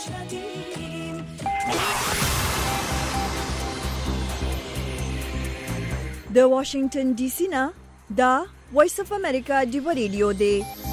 میشنویم. د واشنگټن ډي سي نه دا وایس اف امریکا دی ریډیو دی.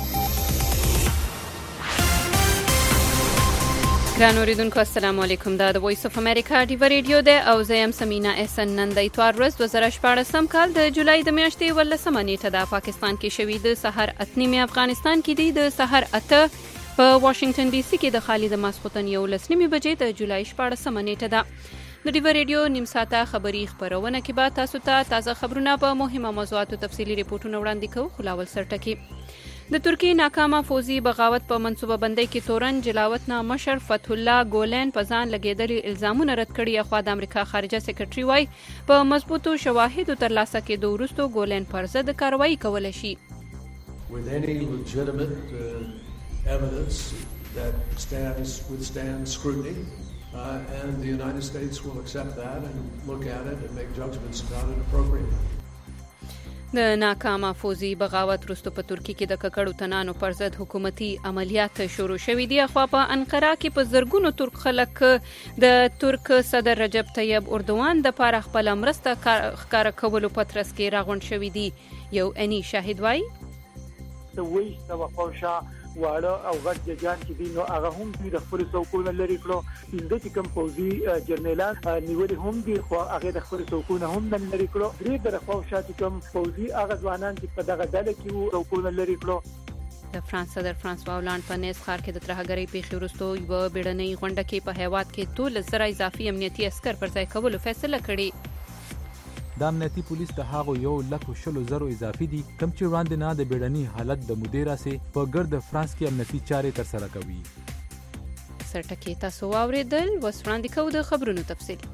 ګران اوریدونکو السلام علیکم. دا د وایس اف امریکا دی ریډیو دی او زه یم سمینا احسن. نن د اتوار ورځ 2014 کال د جولای د میاشتې 18 نیټه د پاکستان کې شوې د سحر 8 افغانستان کې دی د سحر 8 په واشنگټن ډي سي کې د خالد ماسخوتن 11 بجې د جولای 14 نیټه ده. د ډیو ریډیو نیم ساعته خبری خبرونه کې به تاسو ته تازه خبرونه په مهمه موضوعاتو تفصیلی ریپورتونه وړاندې کوو. خلاول سرټکی د ترکیه ناکامه فوزي بغاوت په منصوبه بندۍ کې تورن جلاوت نه مشر فتح الله ګولن په ځان لګیدلي الزامونه رد کړي. خو د امریکا خارجه سکرټري وای په مضبوطو شواهدو ترلاسه کېدو وروسته ګولن پر ضد کاروایی کولای شي. With any legitimate evidence that withstands scrutiny. And the United States will accept that and look at it and make judgments about it appropriately. د ناکامه فوزي بغاوت وروسته په ترکیه کې د ککړو تنانو پر ضد حکومتي عملیات شروع شوي دي. خو په انقره کې په زرګونو ترک خلک د ترک صدر رجب طیب اردوان د پاره خپل مرسته ښکاره کولو په ترڅ کې راغونډ شوي دي. یو اني شاهد وایي د ویش د وقوشا واړه او غټ ججان چې دي نو هغه هم د خپل څوکونه لري کړو. د کوم فوزي جرنیلان نیولې هم دي خو هغه د خپل څوکونه هم لري کړو. درې د وقوشا چې کوم فوزي هغه ځوانان چې په دغه ډله کې وو څوکونه لري کړو. د فرانس صدر فرانسوا هولانډ په نیس ښار کې د ترهګرۍ پیښې وروسته یوه بیړنۍ غونډه کې په هیواد کې 12,000 اضافي امنیتي عسکر پر ځای کولو فیصله کړې. د امنیتي پولیس د هغو 1,100,000 اضافي دي کوم چې وړاندې نه د بیړني حالت د مدیر راسي په ګرد فرانس کې امنیتي چارې ترسره کوي. سرټکی تاسو واوریدل. وس وړاندې کوو د خبرونو تفصیل.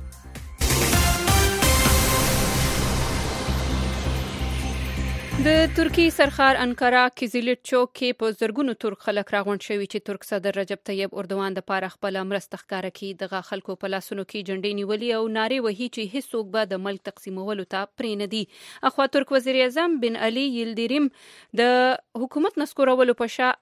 د ترکی سرخار انقره کیزیلیټ چوک کې په زرګونو ترک خلک راغونډ شوي چې ترک صدر رجب طیب اردوان د پاره خپل مرسته ښکاره کړي. دغه خلکو په لاسونو کې جنډې نیولې او نارې وهي چې هیڅوک به د ملک تقسیمولو ته پرې نه دي. اخوا ترک وزیر اعظم بن علي یلدریم د حکومت نسکورولو په شا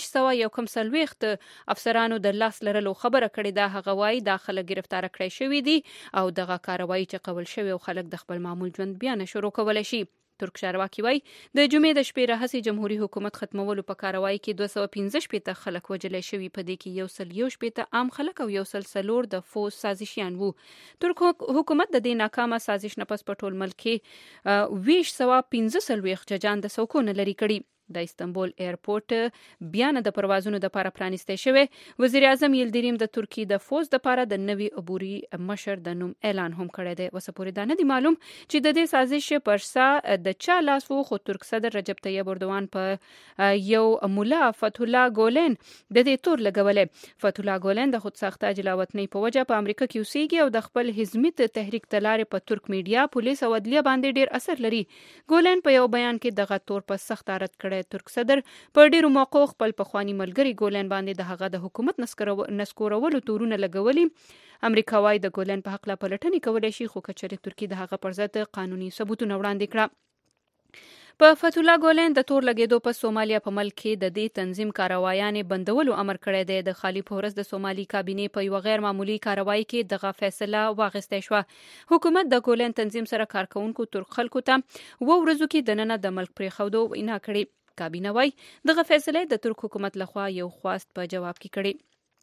840 افسرانو د لاس لرلو خبره کړې ده. هغه وایي دا خلک گرفتار کړي شوي دي او دغه کاروایی چې قبول شوی او خلک د خپل معمول ژوند بیا نه شروع کولای شي. ترک چارواکي وای د جمعې د شپې راهسي جمهوریت حکومت ختمولو په کاروایی کې 215 خلک وژل شوي. په دې کې 111 عام خلک او 104 د فوز سازشیان وو. ترک حکومت د دې ناکامه سازش نه پس په ټول ملک کې 215 ججان د سوکونه لري کړي. د استنبول ایرپورټ بیا نه د پروازونو د لپاره پرانیسته شوی. وزیر اعظم یلدریم د ترکیه د فوز د لپاره د نوي عبوري مشر د نوم اعلان هم کړی دی. وسپورې دا نه دی معلوم چې د دې سازش پرسا د چا لاس وو. خو ترک صدر رجب طیب اردوان په یو مولا فتح الله ګولن د دې تور لګولې. فتح الله ګولن د خود ساخته جلاوطنۍ په وجه په امریکا کې اوسېږي او د خپل حزمت تحریک تلارې په ترک میډیا پولیس او عدلیه باندې ډیر اثر لري. ګولن په یو بیان کې دغه تور په سخت رد کړی. ترک صدر په ډیرو موقعو خپل پخوانی ملګری ګولن باندې د هغه د حکومت نسکورولو تورونه لګولي. امریکا وايي د ګولن په حق لا پلټنې کولای شي خو کچره ترکیه د هغه پر ضد قانوني ثبوتونه وړاندې کړه. په فتح الله ګولن د تور لګیدو په سومالیا په ملک کې د دې تنظیم کاروایانې بندولو امر کړی دی. د خالی پورس د سومالي کابینې په یو غیر معمولی کاروایی کې دغه فیصله واغسته شو. حکومت د ګولن تنظیم سره کارکونکو ترک خلکو ته ورځو کې دننه د ملک پرې خودو وینا کړې. کابینه وای دغه فیصله د ترک حکومت لخوا یو خواست په جواب کې کړي.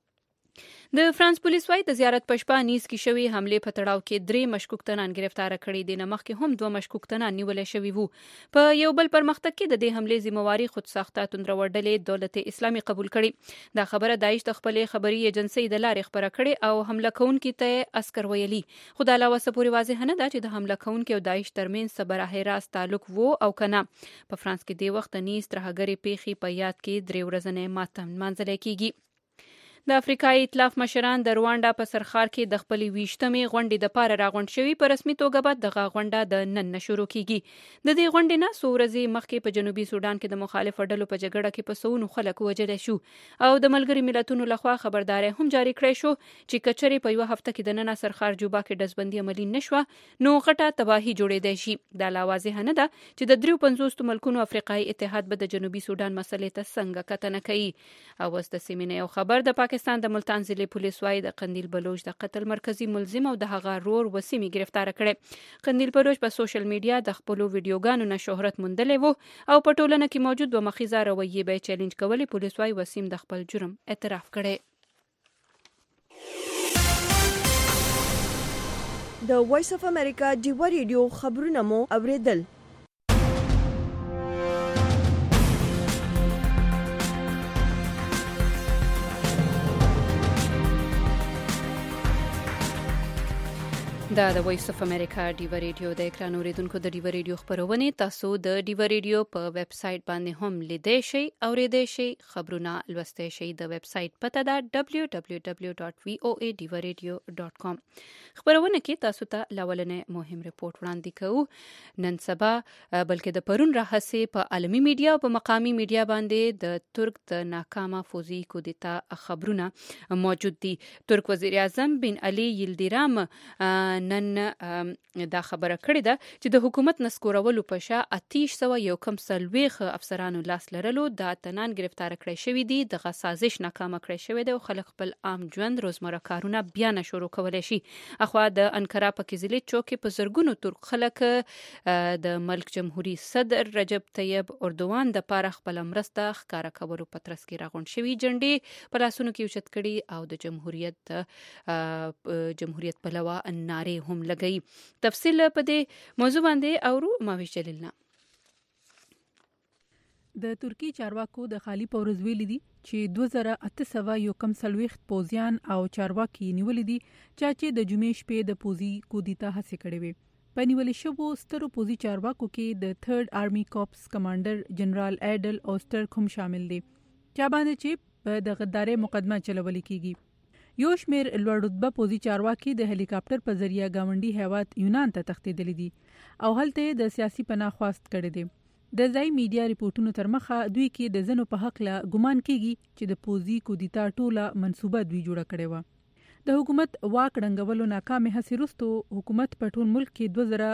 د فرانس پولیس وای د زیارت په شپه نیز کې شوی حمله په تړاو کې 3 مشکوک تنان گرفتار کړي دي. نمخ کې هم 2 مشکوک تنان نیول شوی وو. په یو بل پرمختګ کې د دې حمله ذمہواری خود ساخته توندرور ډلې دولت اسلامي قبول کړي. دا خبره داعش د خپل خبري ایجنسی د لارې خبره کړي او حمله کوونکي ته عسكر ویلي. خو د علاوه سپوري واضح نه ده چې د حمله کوونکي او داعش ترمنځ صبره راست تعلق وو او کنه. په فرانس کې د وخت نیز ترهګری پیښې په یاد کې 3 ورځې ماتم منځل کېږي. د افریقای ائتلاف مشران د روانډا په سرخار کې د خپلې 20مې غونډې د پاره راغونډ شوي. په رسمي توګه به دغه غونډه د نن شروع کیږي. د دې غونډې نه څو ورځې مخکې په جنوبي سودان کې د مخالف ډلو په جګړه کې په سونو خلک وژل شو او د ملګری ملتونو لخوا خبرداري هم جاری کړې شو چې کچري په یو هفته کې د نن سرخار جوبا کې دزبندي عملی نشوه نو غټه تباہي جوړېدای شي. دا لا واضح نه ده چې د 53 ملکونو افریقای اتحاد به د جنوبي سودان مسلې ته څنګه کتنه کوي. او واست سیمینه یو خبر د پاکستان د ملتان ضلع پولیس وايي د قندیل بلوچ د قتل مرکزی ملزم او د هغه رور وسیمي گرفتار کړي. قندیل بلوچ په سوشل میډیا د خپل ویډیوګانو نه شهرت موندلی وو او په ټولنه کې موجود و مخیزه رویې به چیلنج کولې. پولیس وايي وسیم د خپل جرم اعتراف کړي. د وایس اف امریکا ډیوا ریډیو خبرونه مو اوریدل. دا د وایس اف امریکا ډیوا ریډیو د اکران اوریدونکو د ډیوا ریډیو خبرونه تاسو د ډیوا ریډیو په ویب سټ باندې هم لیدئ شئ او ریډئ شئ. خبرونه لوستئ شئ. د ویب سټ پته ده www.voadivaradio.com. خبرونه کې تاسو ته لاولنې مهم ریپورت وړاندې کوو. نن سبا بلکې د پرون راهسې په عالمي میډیا او په مقامی میډیا باندې د ترک د ناکامه فوزي کودتا خبرونه موجود دي. ترک وزیر اعظم بن علي یلدیرام نن دا خبره کړې ده چې د حکومت نسکورولو په شا 841 افسرانو لاس لرلو د اتنان گرفتار کړی شوی دي. دغه سازش ناکامه کړی شوی دی او خلک خپل عام ژوند روزمره کارونه بیا نه شروع کولی شي. اخوا د انکارا په کیزیلیت چوک په زرګونو ترک خلک د ملک جمهوریت صدر رجب طیب اردوان د پاره خپل مرسته ښکارا کولو په ترڅ کې راغونډ شوی جنډې په لاسونو کې اوچت کړي او د جمهوریت په لوا ناره هم لګي. تفصیل په دې موضوع باندې اورو ماویش جلیلنا. د ترکی چارواکو د خالی پورز ویلي دي چې 2841 پوزیان او چارواکي نیولې دي چې د جمعې شپې د پوزي کودتا هڅه کړې وي. په نیولې شوو سترو پوزي چارواکو کې د 3rd آرمي کورپس کمانډر جنرال ایډل اوسترک هم شامل دي چې باندې چې د غدارۍ مقدمه چلول کیږي. یو شمیر لوړ رتبه پوزي چارواکي د هلیکاپټر په ذریعہ گاونډي هیواد یونان ته تښتېدلي دي او هلته د سیاسي پناه خواست کړي دي. د ځای میډیا ریپورتونو تر مخه دوی کې د زنو په حق له ګمان کیږي چې د پوزي کودتا ټوله منسوبه دوی جوړه کړې و. د حکومت واک ړنګولو ناکامه هڅې وروسته حکومت په ټول ملک کې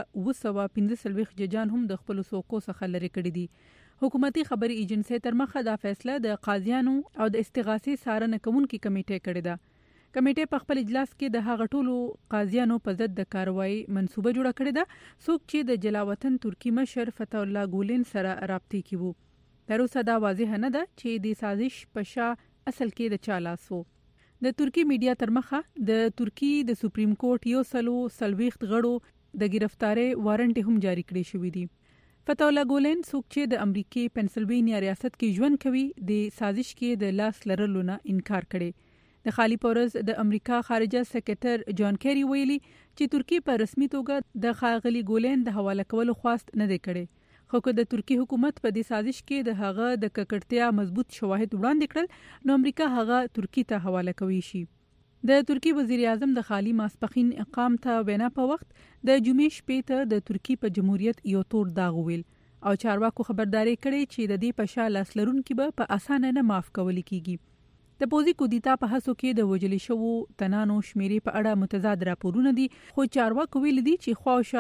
2215 ججان هم د خپل سوکو څخه لري کړي دي. حکومتي خبري ایجنسی تر مخه دا فیصله د قاضیانو او د استغاثي څارنه کوونکې کمیټې کړې ده. کمیټې په خپل اجلاس کې د هغه ټولو قاضیانو په ضد د کاروایی منسوبه جوړه کړې ده څوک چې د جلاوطن ترکی مشر فتح الله ګولن سره رابطې کې وو. تر اوسه دا واضح نه ده چې د سازش په شا اصل کې د چا لاس وو. د ترکی میډیا تر مخه د ترکی د سپریم کورټ 140 غړو د گرفتاری وارنټ هم جاری کړی شوی دی. فتح الله ګولن څوک چې د امریکای پنسلوینیا ریاست کې ژوند کوي د سازش کې د لاس لرلو نه انکار کړي. د خالی پورز د امریکا خارجه سکرټر جان کیری ویلي چې ترکی په رسمي توګه د خاغلی ګولن د حواله کولو خواست نه دی کړی خو که د ترکی حکومت په دې سازش کې د هغه د ککړتیا مضبوط شواهد وړاندې کړل نو امریکا هغه ترکی ته حواله کوي شي. د ترکی وزیر اعظم د خالی ماسپخین اقام ته وینا په وخت د جمعې شپې ته د ترکی په جمهوریت یو تور داغ ویل او چارواکو خبرداري کړي چې د دې په شا لاس لرونکي به په اسانه نه معاف کول کیږي. د پوزي کودتا په هڅو کې د وجلې شوو تنانو شمیرې په اړه متضاد راپورونه دي خو چارواکو ویل دي چې خواوشا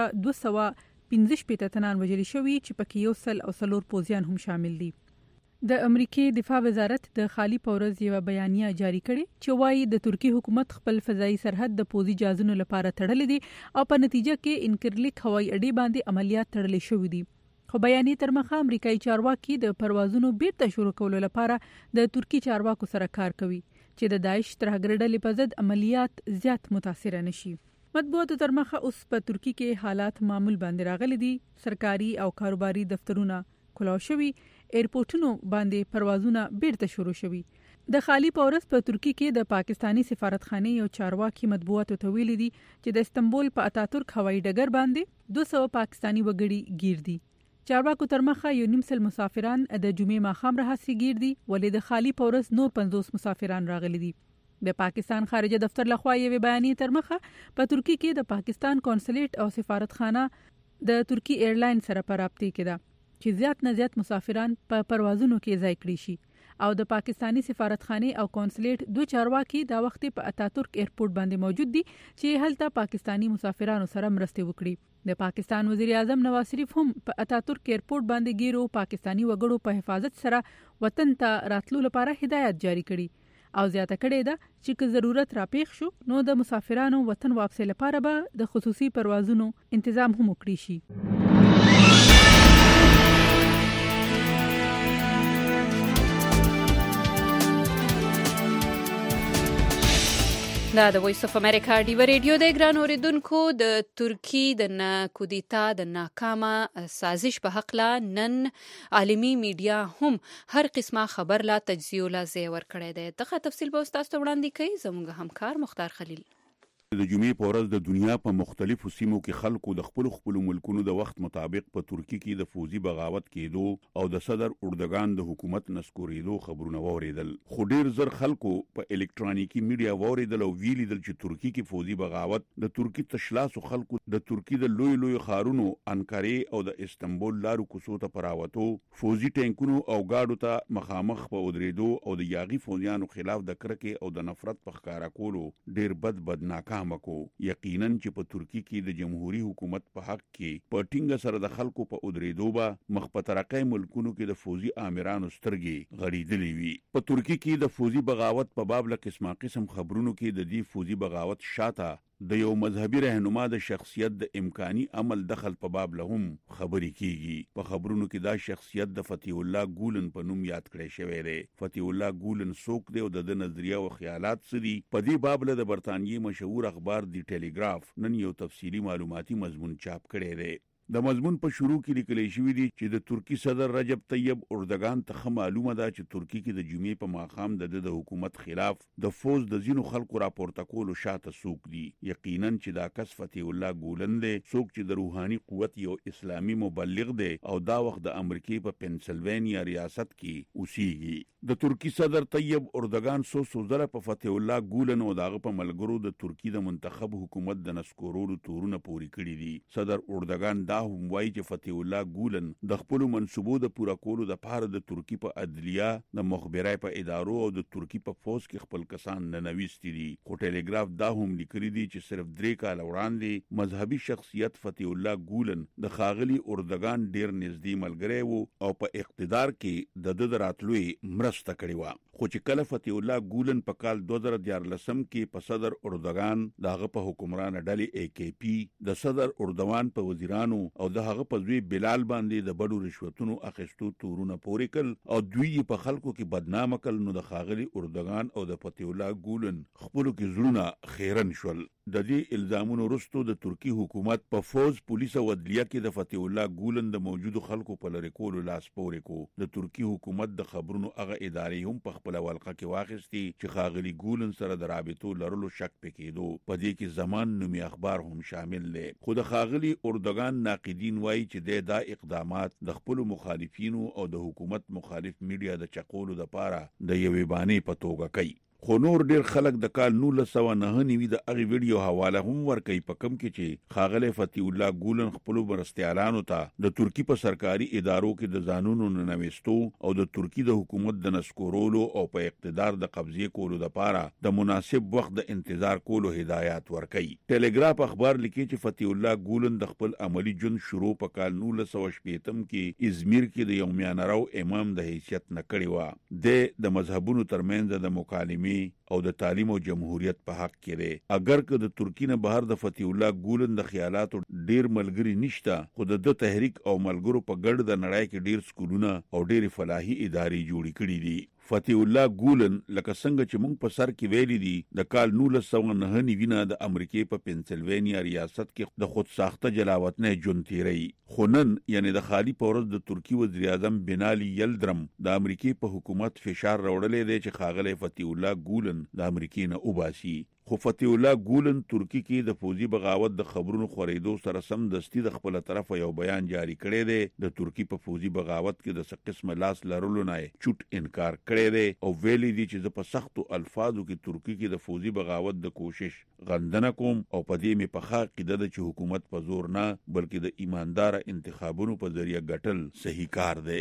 215 تنان وجلې شوي چې پکې 104 پوزیان هم شامل دي. د امریکای دفاع وزارت د خالی پورز یو بیانیه جاری کړي چې وايي د ترکی حکومت خپل فضائي سرحد د پوزي جازونو لپاره تړلې دي او په نتیجه کې انکرلیک هوایي اډې باندې عملیات تړلې شوې دي. خو بیانیه تر مخه امریکایي چارواکي د پروازونو بیرته شروع کولو لپاره د ترکی چارواکو سره کار کوي چې د داعش ترهګر ډلې په ضد عملیات زیات متاثر نشي. مطبوعاتو تر مخه اوس په ترکی کې حالات معمول باندې راغلي دي. سرکاري او کاروباري دفترونه کلاو شوي، ایرپورټونو باندې پروازونه بیرته شروع شوي. د خالی پورز په ترکی کې د پاکستانی سفارتخانه یو چارواکي مطبوعاتو ته ویلي دي چې د استنبول په اتاتورک هوایي ډګر باندې 200 پاکستانی وګړي گیر دي. چارواکو تر مخه 1.5 مسافران د جمعې ماښام راهسي گیر دي ولې د خالی پورز نور 50 مسافران راغلي دي. د پاکستان خارجه دفتر لخوا یوه بیانیه تر مخه په ترکی کې د پاکستان کونسلیټ او سفارتخانه د ترکی ایرلاین سره په رابطه کې ده چې زیات نه زیات مسافران په پروازونو کې ځای کړي شي او د پاکستانی سفارتخانه او کونسلیټ دوه چارواکي دا وخت په اتاتورک ایرپورټ باندې موجود دي چې هلته پاکستانی مسافرانو سره مرسته وکړي. د پاکستان وزیر اعظم نواز شریف هم په اتاتورک ایرپورټ باندې ګیرو پاکستانی وګړو په حفاظت سره وطن ته راتلو لپاره هدایت جاری کړي او زیاته کړې ده چې که ضرورت راپېښ شو نو د مسافرانو وطن واپسې لپاره به د خصوصي پروازونو تنظیم هم وکړي شي. دا د وایس اف امریکا ډیو ریډیو د ګران اوریدونکو د ترکی د کودتا د ناکامه سازش په حق لا نن عالمی میډیا هم هر قسمه خبر لا تجزیه لا زیور کړی دی. دغه تفصیل به تاسو ته وړاندې کوي زموږ همکار مختار خلیل. د جمعې په ورځ د دنیا په مختلفو سیمو کې خلکو د خپل ملکونو د وخت مطابق په ترکی کې د فوزي بغاوت کېدو او د صدر اردوغان د حکومت نسکورېدو خبرونه واوریدل. خو ډیر زر خلکو په الکترونیکی میډیا واوریدل او ویلیدل چې ترکی کې فوزي بغاوت د ترکی تشلاسو خلکو د ترکی د لوی خارونو انکارې او د استنبول لارو کوڅو ته پراوتو فوزي ټینکونو او گاډو ته مخامخ په ودرېدو او د یاغي فوجیانو خلاف د کرکې او د نفرت په ښکارا کولو ډیر بد ناکام کو. یقینا چې په ترکی کې د جمهوریت حکومت په حق کې په ټینګه سره د خلکو په ودرېدو به مخ په ترقۍ ملکونو کې د فوزي آمرانو سترګې غړېدلې وي. په ترکی کې د فوزي بغاوت په باب له قسم خبرونو کې د دې فوزي بغاوت شاته د یو مذهبي رهنما د شخصیت د امکاني عمل دخل په باب له هم خبري کیږي. په خبرونو کې دا شخصیت د فتح الله ګولن په نوم یاد کړی شوی دی. فتح الله ګولن څوک دی او د نظریه او خیالات څه دي؟ په دې باب له د برتانیې مشهور اخبار دی ټیلیګراف نن یو تفصیلی معلوماتي مضمون چاپ کړی دی. د مضمون په شروع کې لیکل شوی دی چې د ترکی صدر رجب طیب اردوغان ته معلومه ده چې ترکی کې د جمعې په ماښام د حکومت خلاف د فوز د زینو خلکو راپورته کولو شاته سوق دي. یقینا چې دا کس فتح الله ګولن دی، څوک چې د روحاني قوت یو اسلامي مبلغ دی او دا وخت د امریکای په پنسلوانیا ریاست کې اوسېږي. د ترکی صدر طیب اردوغان سو زره په فتح الله ګولن او داغه په ملګرو د ترکی د منتخب حکومت د نسکورولو تورونه پوری کړی دي. صدر اردوغان دا هم وایي چې فتح الله ګولن د خپل منصوبو د پورا کولو د پاره د ترکی په عدلیه، د مخبرای په ادارو او د ترکی په فوج کې خپل کسان ننويستي دي. خو ټیلیګراف دا هم لیکلي دي چې صرف 3 کال وړاندې مذهبي شخصیت فتح الله ګولن د خاغلی اردوغان ډیر نږدې ملګری وو او په اقتدار کې د راتلوي مرسته کړې و. خو چې کله فتح الله ګولن په کال 2014 کې په صدر اردوغان دغه په حکمران ډلې AKP د صدر اردوغان په وزیرانو او دغه په ځوی بلال باندې د بډو رشوتونو اخیستو تورونه پورې کړ او دوی په خلکو کې بدنامه کړ، نو د خاغلی اردوغان او د فتح الله ګولن خپل کې زړونه خیرن شول. د دې الزامونو وروسته د ترکی حکومت په فوج، پولیس او عدلیه کې د فتح الله ګولن د موجودو خلکو په لری کولو لاس پورې کو. د ترکی حکومت د خبرونو هغه ادارې هم په خپل ولقه کې واخیستي چې خاغلی ګولن سره د رابطو لرلو شک پکېدو. په دې کې زمان نومي اخبار هم شامل دي. خو د خاغلی اردوغان ناقدین وایي چې دا اقدامات د خپل مخالفینو او د حکومت مخالف میډیا د چقولو لپاره د یوې بانې په توګه کوي. خو نور ډیر خلک د کال 1999 د هغه ویډیو حواله هم ورکوي په کم کې چې خاغلی فتح الله ګولن خپل مرستیالانو ته د ترکی په سرکاري ادارو کې د ځانونو ننويستو او د ترکی د حکومت د نسکورولو او په اقتدار د قبضې کولو لپاره د مناسب وخت د انتظار کولو هدایت ورکوي. ټیلیګراف اخبار لیکي چې فتح الله ګولن د خپل عملی جون شروع په کال 1980 کې ازمیر کې د یو میانرو امام د حیثیت نه کړی و. د مذهبونو ترمنځ د مکالمې او د تعلیم او جمهوریت په حق کې دی. اگر که د ترکی نه بهر د فتح الله ګولن د خیالاتو ډیر ملګری نشته، خو د تحریک او ملګرو په ګډ د نړۍ کې ډیر سکولونه او ډیر فلاحي ادارې جوړې کړې دي. فتح الله ګولن لکه څنګه چې موږ په سر کې ویلي دي د کال 1999 د امریکای په پنسلوانیا ریاست کې د خود ساخته جلاوطنۍ جون تیری. خو نن یعنی د خالی پورز د ترکی وزیر اعظم بنالی یلدرم د امریکای په حکومت فشار راوړلې دی چې خاغلی فتح الله ګولن د امریکای نه وباسي. خو فتح الله ګولن ترکی کې د فوزي بغاوت د خبرونو خورېدو سره سم دستی د خپل طرفه یو بیان جاری کړی دی. د ترکی په فوزي بغاوت کې د څه قسمه لاس لرلو نه چوټ انکار کړی دی او ویلي دی چې زه په سختو الفاظو کې ترکی کې د فوزي بغاوت د کوشش غندنه کوم او په دې مې په حق کې د حکومت په زور نه بلکې د ایماندار انتخابونو په ذریعہ ګټل صحیح کار دی.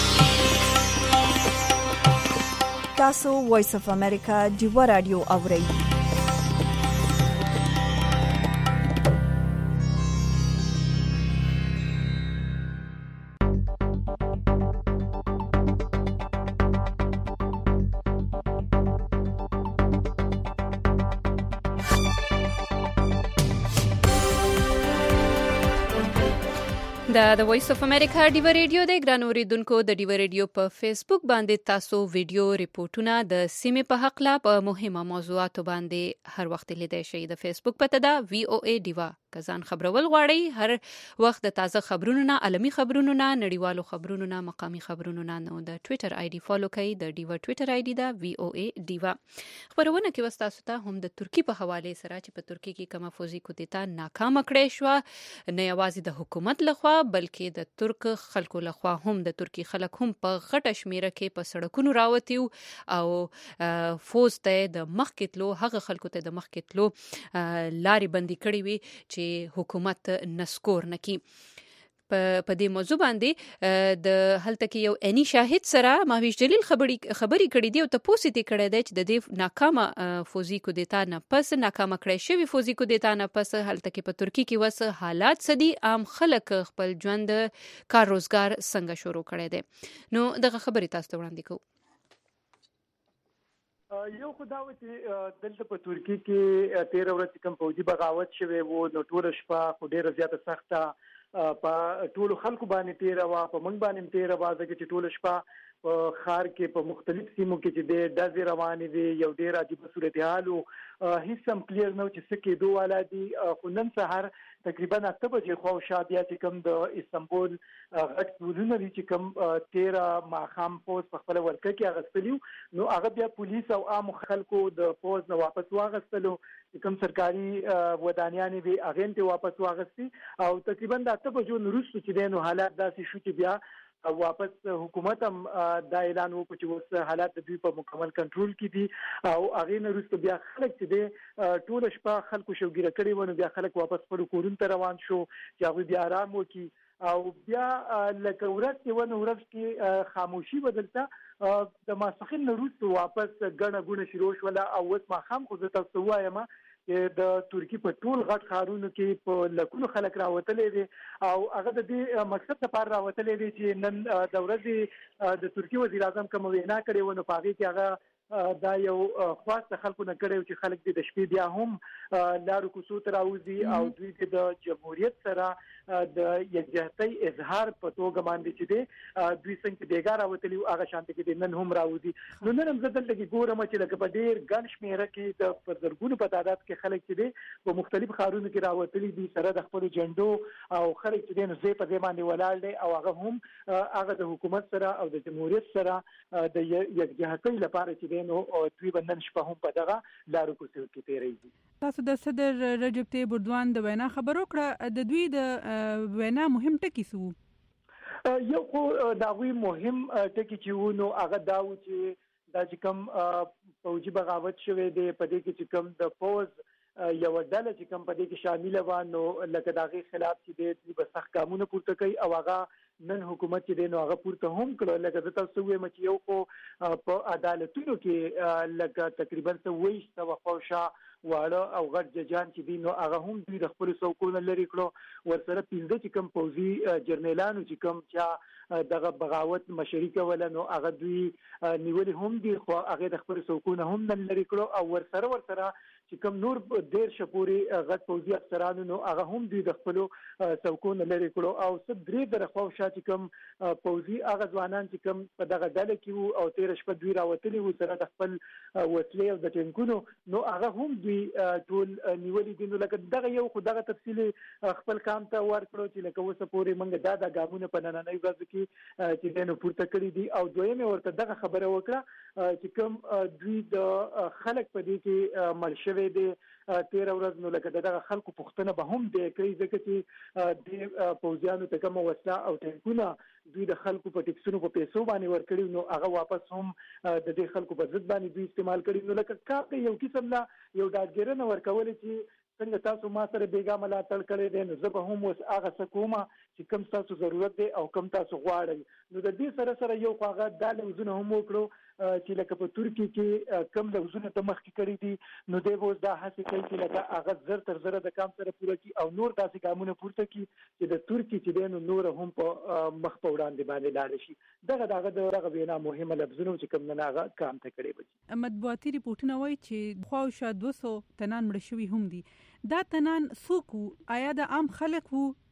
تاسو وایس اف امریکا ډیو رادیو اورئ. د وایس اف امریکا ډیو ریډیو د ګران اوریدونکو د ډیو ریډیو په فیسبوک باندې تاسو ویډیو ریپورتونه د سیمې په حق لا په مهمه موضوعاتو باندې هر وخت لیدای شئ. د فیسبوک پته دا VOA ډیوا کزان خبرول غواړي هر وخت د تازه خبرونو نه، عالمي خبرونو نه، نړیوالو خبرونو نه، مقامي خبرونو نه، نو د ټوئیټر آی ډي فالو کړئ. د ډیوا ټوئیټر آی ډي دا VOA ډیوا. خبرونه کې وستاسو ته هم د ترکی په حواله سره چې په ترکی کې کومه فوزي کودتا ناکامه کړې شو، نه یوازې د حکومت لخوا بلکې د ترک خلکو لخوا هم د ترکی خلک هم په غټه شمیره کې په سړکونو راوتیو او فوز ته د مخکتلو هغه خلکو ته د مخکتلو لاري بندي کړی وي چې حکومت نسکور نکي. په دې موضوع باندې د هلته کې یو اني شاهد سره ماویش جلیل خبري کړې دی او ته پوسټ کړې دی چې د دې ناکامه فوزي کودتا نه پس ناکامه کړې شوی فوزي کودتا نه پس هلته کې په ترکی کې وس حالات سدي عام خلک خپل ژوند کار روزګار څنګه شروع کړي دي. نو دغه خبري تاسو ته وړاندې کوم. یو خداوه چې دلته په ترکی کې 13 ورځې کوم فوجي بغاوت شوی وو، نو ټول شپه خو ډیره زیاته سخته په ټول خلکو باندې 13 وا په منګ باندې 13 وا ځکه چې ټول شپه په خار کې په مختلف سیمو کې چې د دازې روانې دي، یو ډیر عجیب صورتحال او هیڅ هم کلیر نه چې څه کېدو والا دي. خو نن سهار تقریبا 8 بجې خو شادیا چې کوم د استنبول غټ پولیسونه دي چې کوم 13 ماخام پوز په خپل ورکه کې اغستلیو، نو هغه بیا پولیس او عام خلکو د پوز نه واپس واغستلو، کوم سرکاري ودانیان دي هغه ته واپس واغستي او تقریبا 8 بجو وروسته چې دینو حالات داسې شو چې بیا واپس حکومت هم دا اعلان وکړ چې اوس حالات د دوی په مکمل کنټرول کې دي او هغه نه وروسته بیا خلک چې د ټول شپه خلکو شوګیره کړي ونه بیا خلک واپس خپل کورونو ته روان شو چې هغه بیا آرام وکړي او بیا لکه ورځ کې خاموشي بدلته د ماسخین وروسته واپس غڼه شروع شول او اوس ما خام خو زه تاسو وایم د ترکی په ټول غټ ښارونو کې په لکونو خلک راوتلې دي او هغه د دې مقصد لپاره راوتلې دي چې نن د ورځې د ترکی وزیر اعظم کوم وینا کړې ونه پاږي چې هغه دا یو خاصه خلکو نه کړو چې خلک د شپې بیا هم لارو کوڅو ته راوځي او دوی د جمهوریت سره د یکجهتۍ اظهار په توګه باندې چې دی دوی څنګه دیګا راوتلی هغه شانته کې نن هم راوځي. نو نن هم زه دلته کې ګورم چې لکه په ډیر ګڼ شمېره کې د پرزرګونو په تعداد کې خلک چې دی په مختلف ښارونو کې راوتلي دي سره د خپل جنډو او خلک چې دی نو زی په ځای باندې ولاړ دي او هغه هم هغه د حکومت سره او د جمهوریت سره د یکجهتۍ لپاره چې نو دوی بندن شپه هم په دغه لارو کوڅو کې تیریږي. تاسو د صدر رجب طیب اردوان د وینا خبر وکړه، د دوی د وینا مهم ټکی سو یو خو دا وی مهم ټکی چې و نو هغه دا و چې دا چې کوم فوجي بغاوت شوه دی په دې کې چې کوم د فوز یو ډله چې کوم په دې کې شامل و نو لکه داغي خلاف چې د بسخ قانون پورته کوي او هغه نن حکومت چې دینو هغه پورته هم کړو لکه تاسو وایي چې یو خو په عدالتونو کې لکه تقریبا 20 وقوشا واړه او غټ ججان چې دینو هغه هم دوی د خپل څوکونه لري کړو ورسره 15 چې کوم پوزي جرنیلانو چې کوم چې دغه بغاوت مشري کوله نو هغه دوی نیولې هم دي خو هغه د خپل څوکونه هم نن لري کړو او ورسره چې کوم نور ډیر شپوري غټ پوزي افسرانو نو هغه هم دوی د خپل څوکونه لري کړو او سب درې درخوا چې کوم پوزي هغه ځوانان چې کوم په دغه ډله کې او 13 شپه دوی راوتلي و سره د خپل وسلې او د ټینګونو نو هغه هم دوی ټول نیولې دي. نو لکه دغه یو خو دغه تفصیلی خپل کام ته ورکړو چې لکه اوسه پورې منګه دا ګامونه په نننۍ ورځ کې چې دینو پورته کړی دي او دویمه ورته دغه خبره وکړه چې کوم دوی د خلک په دې کې مرشوي دي 13 ورځ نو لکه دغه خلکو پښتنه به هم دی کوي ځکه چې د پوزیانو ته کوم وسله او ټینګونه دوی د خلکو په ټیکسونو په پیسو باندې ورکړي نو هغه واپس هم د دې خلکو په ضد باندې دوی استعمال کړي نو لکه کار یو قسم لا یو داګیرنه ورکول چې څنګه تاسو ما سره بیګا ملاتړ کړی دی نو زه به هم اوس هغه څه کوم چې کوم تاسو ضرورت دی او کوم تاسو غواړئ. نو د دې سره یو هغه د لوزونه هم وکړو چې لکه په ترکی کې کم لوزونه د مخ کې کړی دي نو دوی اوس دا هڅه کوي چې لکه هغه زر تر زر د کام سره پوره کی او نور داسې کارونه پورته کی چې د ترکی چې دینو نور هم په مخ په وړاندې باندې لاړ شي. دغه وینا مهمه لفظونه چې کوم نه هغه کام ته کړی وي. مطبوعاتي ریپورتونه وایي چې خواوشا 200 تنان مړ شوي هم دي. دا تنان څوک آیا د عام خلک وو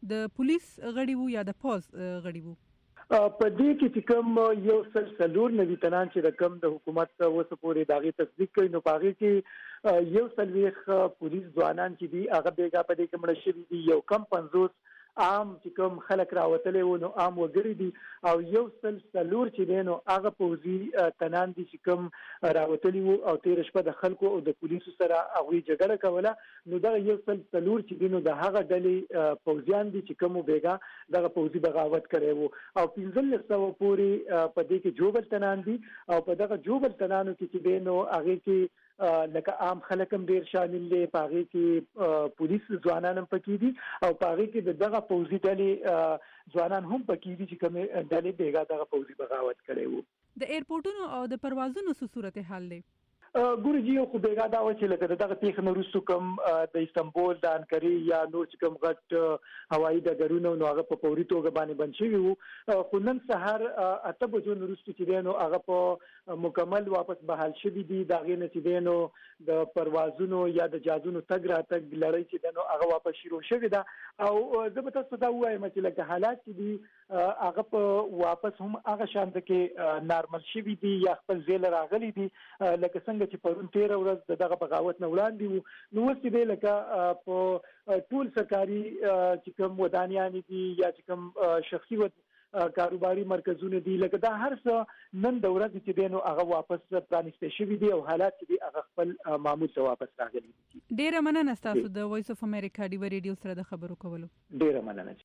د پولیس غړي وو یا د پوز غړي وو؟ په دې کې چې کوم یو سلسلور نوی تنان چې رقم د حکومت اوسه پورې داغي تصدیق کوي نو پاغي کې یو سلويخ پولیس ځوانان چې دی هغه بیګا په دې کې مړ شوی دي، یو کم 50 عام چې کوم خلک راوتلې وو نو عام وګړي دي، او یو سلسلور چې دی نو هغه پوزي تنان دي چې کوم راوتلې وو او تیر شپه د خلکو او د پولیسو سره هغه جګړه کوله نو دا یو سلسلور چې دی نو د هغه ډلې پوزیان دي چې کوم بیګا دغه پوزي بغاوت کړي وو او 1500 پورې په دې کې جوبل تنان دي او په دغه جوبل تنانو کې چې دی نو هغه کې لکه عام خلک هم ډیر شامل دي، پاغي کې پولیس ځوانان هم پکې دي او پاغي کې دغه پوزي ډلې ځوانان هم پکې دي چې کوم ډلې بیګا دغه پوزي بغاوت کړي وو. د ایرپورټونو او د پروازونو صورت حال دی ګورجی خو بیګا دا و چې لکه دغه تیخ نورستو کوم د استنبول د انکری یا نور چې کوم غټ هوایي ډګرونه نو هغه په پوري توګه باندې بند شوی وو، خو نن سحر 8 بجو نورستو چې دی نو هغه په مکمل واپس بحال شوی دي، دا غي نه چې دی نو د پروازونو یا د جازونو تګ راتګ لړۍ چې دی نو هغه واپس شروع شوی ده او زه به تاسو دا وایم چې لکه حالات چې دي هغه په واپس هم هغه شان د کې نارمل شوی دي یا خپل ځای راغلي دي، لکه څنګه چې پرون 13 ورځ دغه بغاوت نه وړاندې وو نو اوس دې لکه په ټول سرکاري چې کوم ودانیان دي یا چې کوم شخصي کاروباري مرکزونه دي لکه دا هر څه نن د ورځې چې دینو هغه واپس پرانیسته شوی دي او حالات چې دي هغه خپل معمول ته واپس راغلي دي. ډیره مننه تاسو د وایس اف امریکا ډیو ریډیو سره د خبرو کولو. ډیره مننه.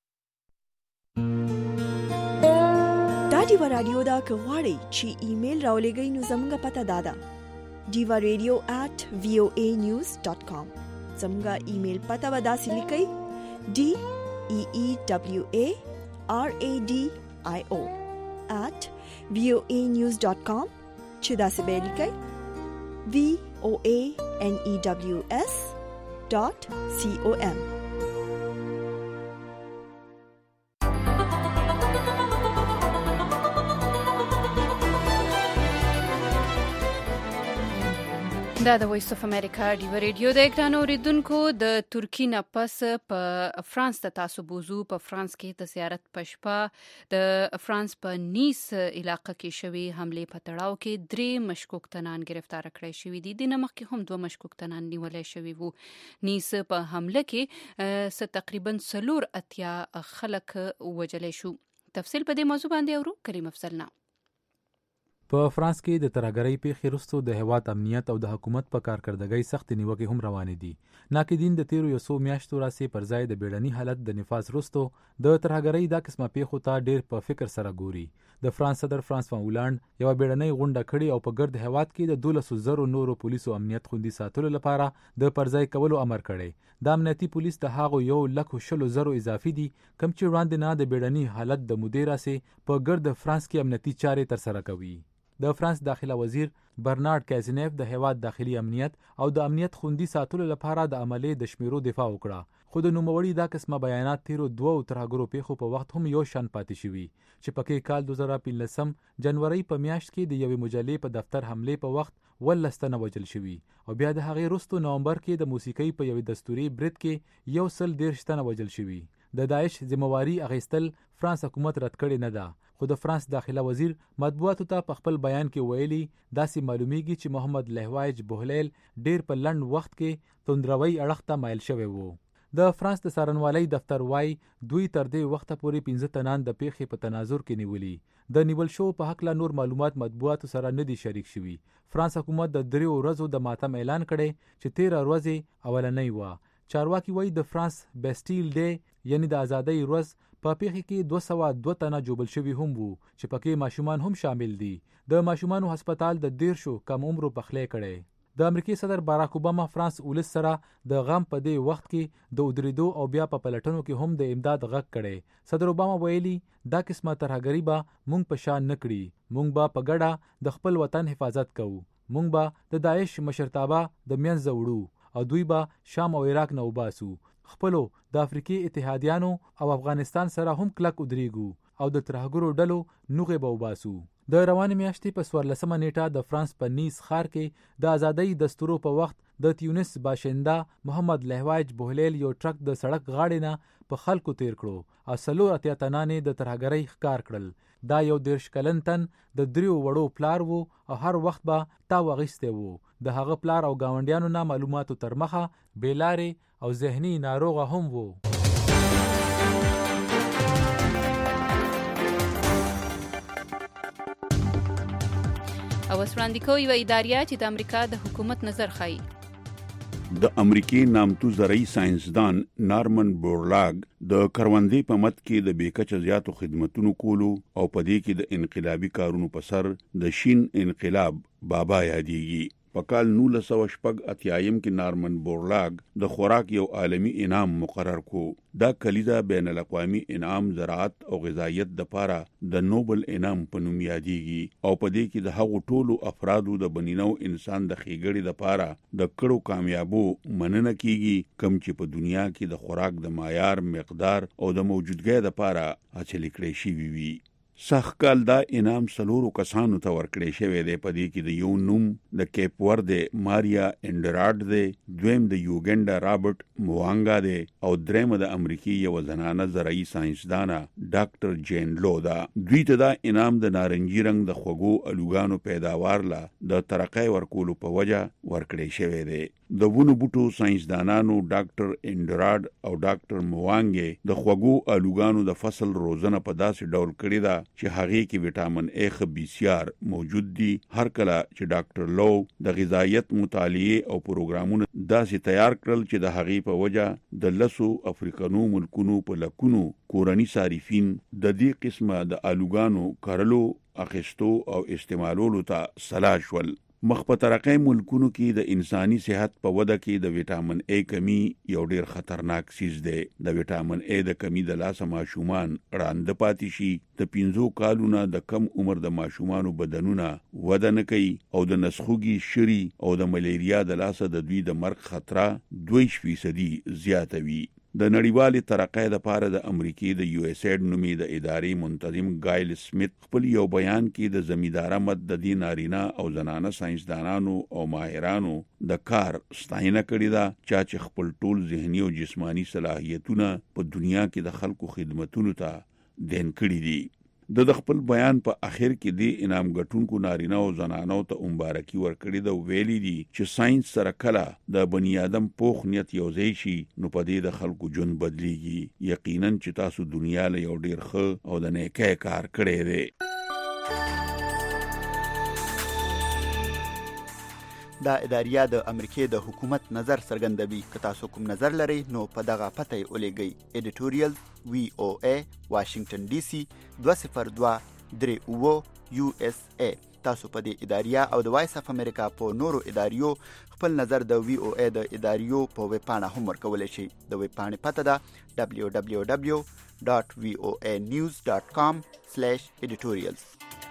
دا ډیو رادیو دا کغواړي چې ایمیل راولېږئ نو زموږ پته دادا divaradio@voanews.com زموږ ایمیل پته ودا سلیکئ DEEWARADIO@voanews.com چې دا څه به لیکئ voanews.com. دا د وایس اف امریکا ډیو ریډیو د اکرانو ریدونکو د ترکی نه پس په فرانس ته تاسو بوزو. په فرانس کې د زیارت پشپا د فرانس په نیس علاقې کې شوی حمله په تړاو کې 3 مشکوک تنان گرفتار کړی شوی دي. د نمخ کې هم 2 مشکوک تنان نیولای شوی وو. نیس په حمله کې تقریبا 480 خلک وژل شو. تفصیل په دې موضوع باندې اورو کریم افضلنا. په فرانس کې د ترهګرۍ پیښې وروسته د هیواد امنیت او د حکومت په کارکردګۍ سخت نیوکې هم روانې دي. ناقدین د تیرو یو څو میاشتو راځي پر ځای د بیړني حالت د نفاذ وروسته د ترهګرۍ دا قسمه پیښو ته ډیر په فکر سره ګوري. د فرانس صدر فرانسوا هولانډ یو بیړنۍ غونډه کړې او په ګرد هیواد کې د 12,000 نورو پولیسو امنیت خوندي ساتلو لپاره د پرځای کولو امر کړی. د امنیتي پولیس د هغو 1,20,000 اضافي دي کوم چې وړاندې نه د بیړني حالت د مودې راځي په ګرد فرانس کې امنیتي چارې تر سره کوي. د فرانس داخله وزیر برنارد کازینیف د هیواد داخلي امنیت او د امنیت خوندي ساتلو لپاره د عملي د شمیرو دفاع وکړه. خو د نوموړي دا قسمه بیانات تیرو 2 ترهګرو پیښو په وخت هم یو شان پاتې شوي چې پکې کال 2015 جنوري په میاشت کې د یوې مجلې په دفتر حمله په وخت 12 تنه وژل شوي او بیا د هغې وروسته نومبر کې د موسیقۍ په یوې دستوري برید کې 130 تنه وژل شوي. د داعش ذمہواری اخیستل فرانس حکومت رد کړی نه ده، خو د فرانس داخله وزیر مطبوعاتو ته په خپل بیان کې ویلي داسې معلومیږي چې محمد لهوایج بوهلیل ډیر په لنډ وخت کې توندروي اړخ ته مایل شوی وو. د فرانس د څارنوالۍ دفتر وای دوی تر دې وخته پورې 15 تنان د پیښې په تناظر کې نیولي. د نیول شو په حق لا نور معلومات مطبوعاتو سره نه دي شریک شوي. فرانس حکومت د 3 ورځو د ماتم اعلان کړي چې 13 ورځې اولنۍ و. چارواکي وای د فرانس بیسټیل ډے یعنی د ازادۍ ورځ په پیښه کې 202 تنه جوبل شوي هم وو چې پکې ماشومان هم شامل دي. د ماشومانو هسپتال د 13 کم عمرو پخلې کړي. د امریکای صدر باراک اوباما فرانس ولس سره د غم په دې وخت کې د ودریدو او بیا په پلټنو کې هم د امداد غږ کړي. صدر اوباما ویلي دا قسمه ترهګري به مونږ په شان نه کړي، مونږ به په ګډه د خپل وطن حفاظت کوو، مونږ به د داعش مشرتابه د منځه وړو او دوی به شام او عراق نه وباسو. خپلو د افریقي اتحادیانو او افغانستان سره هم کلک ودرېږو او د ترهګرو ډلو نوغې به وباسو. د روانې میاشتې په 14مه نیټه د فرانس په نیس ښار کې د ازادۍ د ستورو په وخت د تیونس باشنده محمد لهواج بوهلیل یو ټرک د سړک غاړې نه په خلکو تیر کړو او 84 تنان د ترهګرۍ ښکار کړل. دا یو 30 کلن تن د 3 وړو پلار وو او هر وخت به تاو اخیستی وو. د هغه پلار او ګاونډیانو نه معلوماتو تر مخه بیلارې او ذهني ناروغه هم وو. او وسوړاندې کوي یوه اداریه چې د امریکا د حکومت نظر ښایي. د امریکای نامتو زرعي ساينسدان نارمن بورلاګ د کروندې په مت کې د بیکچه زیاتو خدماتونو کولو او په دې کې د انقلابي کارونو په سر د شین انقلاب بابا یادېږي. په کال 1980 کې نارمن بورلاګ د خوراک یو عالمی انعام مقرر کو. دا کلیدا بین الاقوامی انعام زراعت او غذایت د پاره د نوبل انعام په نوم یادېږي او په دې کې د هغو ټولو افرادو د بنینو انسان د خېګړې د پاره د کړو کامیابو مننه کیږي کوم چې په دنیا کې د خوراک د معیار مقدار او د موجودګۍ د پاره حاصل کړی شي وي. سخکال دا انعام 4 کسانو ته ورکړی شوی دی. په دې کې د یو نوم د کیپ ورده ماریا انډراډ دی، دویم د یوګنډا رابرټ موانګا دی او دریم د امریکای یو زنانه زرعي ساينسدانه ډاکټر جین لو دا. دوی ته دا انعام د نارنجي رنګ د خوږو الوګانو پیداوار لا د ترقۍ ورکولو په وجه ورکړی شوی دی. د ونو بوټو ساينسدانانو ډاکټر انډراډ او ډاکټر موانګ د خوږو الوګانو د فصل روزنه په داسې ډول کړی دا چې هغه کې وټامین A خبيسيار موجود دي. هر کله چې ډاکټر لو د غذایت مطالعه او پروګرامونه داسې تیار کړل چې د هغه په وجه د لسو افریقانو ملکونو په لکونو کورني صارفین د دې قسمه د الوګانو کارلو اخیستو او استعمالولو ته سلاح شول. مخ په ترقۍ ملکونو کې د انساني صحت په وده کې د وټامین A کمی یو ډیر خطرناک سیز دی. د وټامین A د کمی د لاسه ماشومان راند پاتې شي. د 15 کالونو د کم عمر د ماشومانو بدنونه وده نه کوي او د نسخوږي شری او د ملیریا د لاسه د دوی د مرګ خطر 2% زیاتوي. د نړیوالې ترقۍ لپاره د امریکای د USAID نومي د ادارې منتظم ګایل سمیت خپل یو بیان کې د زمیندار مد د دین نارینه او زنانه ساينسدانانو او ماهرانو د کار ستاینه کړې ده چې خپل ټول ذهني او جسمانی صلاحیتونه په دنیا کې د خلکو خدمتونو ته دین کړې دي. د خپل بیان په اخر کې د انعام ګټونکو نارینه او زنانو ته مبارکي ورکړې ده. ویلي دي چې ساينس سره کله د بنی آدم پوخ نیت یو ځای شي نو په دې د خلکو ژوند بدليږي. یقینا چې تاسو دنیا له یو ډیر ښه او د نیکه کار کړی دی. دا اداریه د امریکای د حکومت نظر څرګندوي. که تاسو کوم نظر لرئ نو په دغه پته یې ولېږئ. ایډیټوریال VOA واشنگټن DC 20238 USA. تاسو په دې اداریه او د وایس اف امریکا په نورو اداریو خپل نظر د VOA د اداریو په ویب پاڼه هم ورکولی شئ. د ویب پاڼې پته ده www.voanews.com/editorials.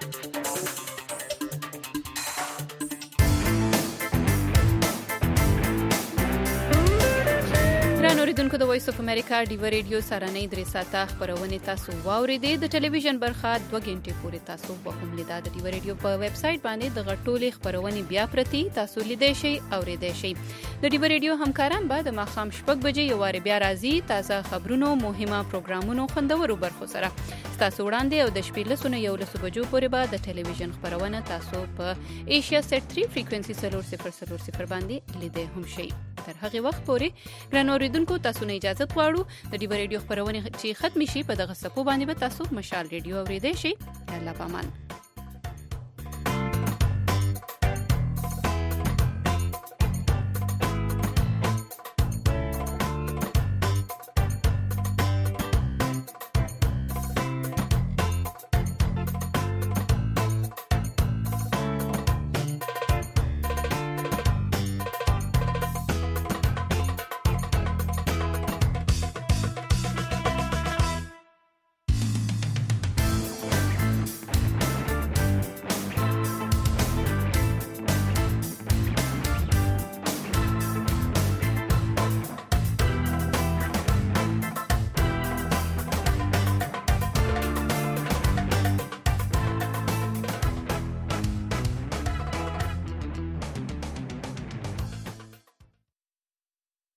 اوریدونکو د وایس اف امریکا ډیو ریډیو سرانه 3 ساعته خبرونه تاسو واوریدې. د ټلویزیون برخه 2 غنټې پورې تاسو وهم لیدا. د ډیو ریډیو په ویب سټ باندې د غټولې خبرونه بیا پرتی تاسو لیدای شئ او ریدای شئ. د ډیو ریډیو همکاران به د ماخام شپږ بجې یو وار بیا راځي تازه خبرونو مهمه پروګرامونو خوندورو برخو سره تاسو وړاندې او د شپې لسونه یو لسو بجو پورې به د ټلویزیون خبرونه تاسو په ایشیا سیټ 3 فریکوئنسي 0000 باندې لیدای هم شئ. تر هغه وخت پورې ګران اوریدونکو تاسو نه اجازه غواړو. د ډیو ریډیو خبرونه چې ختم شي په دغه صفو باندې به تاسو مشال ریډیو اوریدئ شئ. الله پامان.